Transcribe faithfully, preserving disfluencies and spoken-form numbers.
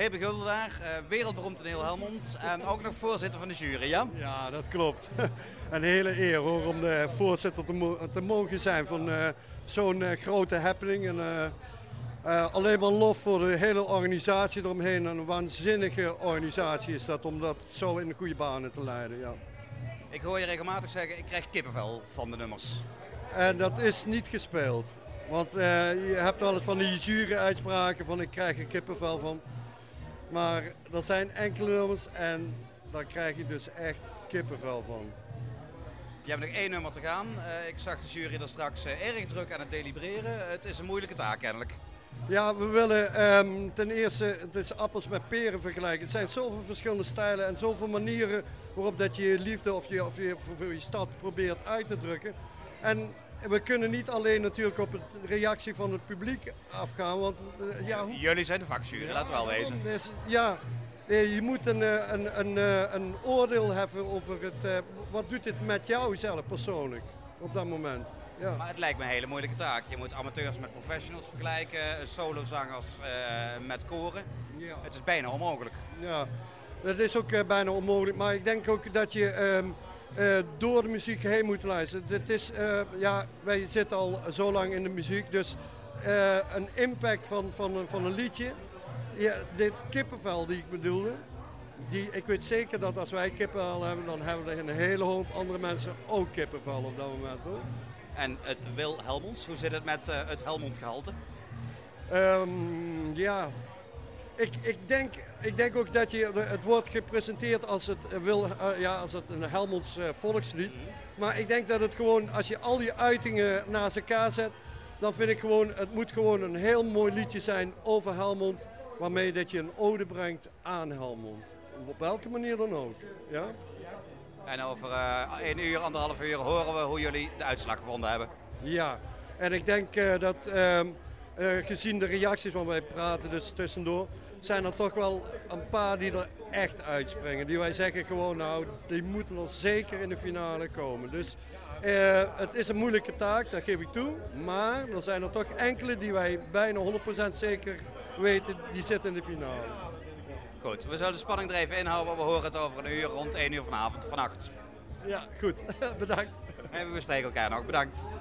Hebe Guldenaar, uh, wereldberoemd in heel Helmond en ook nog voorzitter van de jury, ja? Ja, dat klopt. Een hele eer hoor, om de voorzitter te, mo te mogen zijn van uh, zo'n uh, grote happening. En, uh, uh, alleen maar lof voor de hele organisatie eromheen. En een waanzinnige organisatie is dat om dat zo in de goede banen te leiden. Ja. Ik hoor je regelmatig zeggen, ik krijg kippenvel van de nummers. En dat is niet gespeeld. Want uh, je hebt wel eens van die jury-uitspraken van ik krijg er kippenvel van. Maar er zijn enkele nummers en daar krijg je dus echt kippenvel van. Je hebt nog één nummer te gaan. Uh, ik zag de jury er straks uh, erg druk aan het delibereren. Het is een moeilijke taak kennelijk. Ja, we willen um, ten eerste, het is appels met peren vergelijken. Het zijn zoveel verschillende stijlen en zoveel manieren waarop dat je je liefde of je, of je voor je stad probeert uit te drukken. En we kunnen niet alleen natuurlijk op de reactie van het publiek afgaan. Want, uh, ja, hoe... Jullie zijn de vakjury, ja, laten we wel wezen. Dus, ja, je moet een, een, een, een oordeel hebben over het, uh, wat doet dit met jou zelf persoonlijk op dat moment. Ja. Maar het lijkt me een hele moeilijke taak. Je moet amateurs met professionals vergelijken, solozangers uh, met koren. Ja. Het is bijna onmogelijk. Ja, dat is ook uh, bijna onmogelijk. Maar ik denk ook dat je um, uh, door de muziek heen moet luisteren. Het is, uh, ja, wij zitten al zo lang in de muziek, dus uh, een impact van, van, van een liedje. Ja, dit kippenvel die ik bedoelde, die, ik weet zeker dat als wij kippenvel hebben, dan hebben er een hele hoop andere mensen ook kippenvel op dat moment, hoor. En het Wil Helmonds, hoe zit het met uh, het Helmond-gehalte? Um, ja, ik, ik, denk, ik denk ook dat je, het wordt gepresenteerd als het, wil, uh, ja, als het een Helmonds uh, volkslied. Maar ik denk dat het gewoon, als je al die uitingen naast elkaar zet, dan vind ik gewoon, het moet gewoon een heel mooi liedje zijn over Helmond, waarmee dat je een ode brengt aan Helmond. Op welke manier dan ook. Ja? En over uh, één uur, anderhalf uur horen we hoe jullie de uitslag gevonden hebben. Ja, en ik denk uh, dat uh, uh, gezien de reacties, want wij praten dus tussendoor, zijn er toch wel een paar die er echt uitspringen. Die wij zeggen gewoon, nou, die moeten er zeker in de finale komen. Dus uh, het is een moeilijke taak, dat geef ik toe. Maar er zijn er toch enkele die wij bijna honderd procent zeker weten, die zitten in de finale. Goed, we zullen de spanning er even inhouden. We horen het over een uur, rond één uur vanavond, vannacht. Ja, goed. Bedankt. En we spreken elkaar nog. Bedankt.